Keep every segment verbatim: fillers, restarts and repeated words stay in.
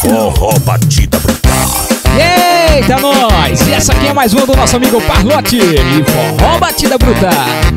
Forró Batida Brutal. Eita, nós! E essa aqui é mais uma do nosso amigo Parlote e Forró Batida Brutal.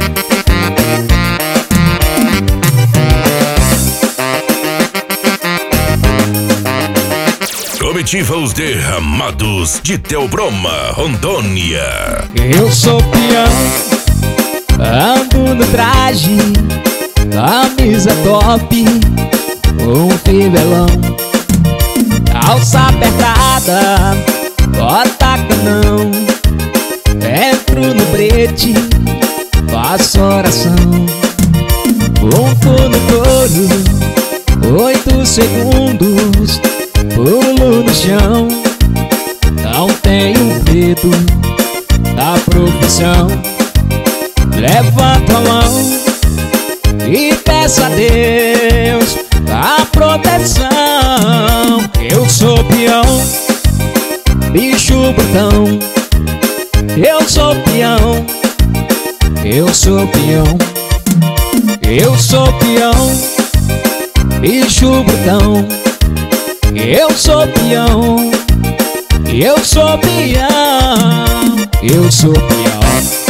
Comitiva Os Derramados de Theobroma, Rondônia. Eu sou peão, ando no traje, camisa top, um fivelão, calça apertada, bota canão, entro no brete, faço oração, ponto no couro, oito segundos, pulo no chão, não tenho medo da profissão. Levanto a mão e peço a Deus a proteção. Eu sou peão, bicho brutão. Eu sou peão, eu sou peão. Eu sou peão, bicho brutão. Eu sou peão, eu sou peão, eu sou peão.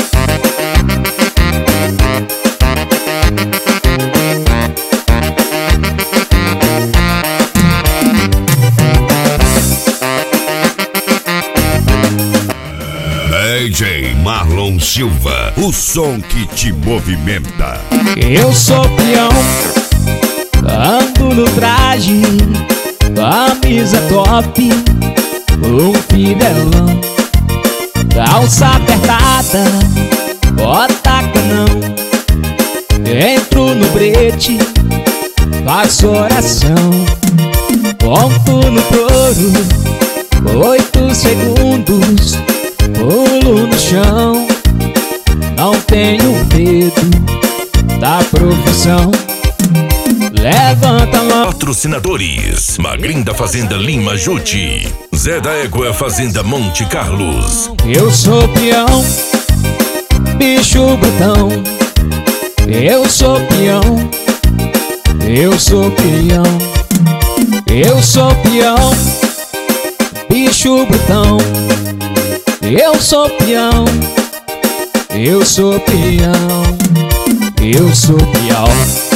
D J Marlon Silva, o som que te movimenta. Eu sou peão, ando no traje, camisa top, um fivelão, calça apertada, bota canão, entro no brete, faço oração, ponto no couro, oito segundos, pulo no chão, não tenho medo da profissão. Levanta a mão. Patrocinadores: Magrinda Fazenda Lima Juti, Zé da Égua Fazenda Monte Carlos. Eu sou peão, bicho brutão. Eu sou peão, eu sou peão. Eu sou peão, bicho brutão. Eu sou peão, eu sou peão. Eu sou peão.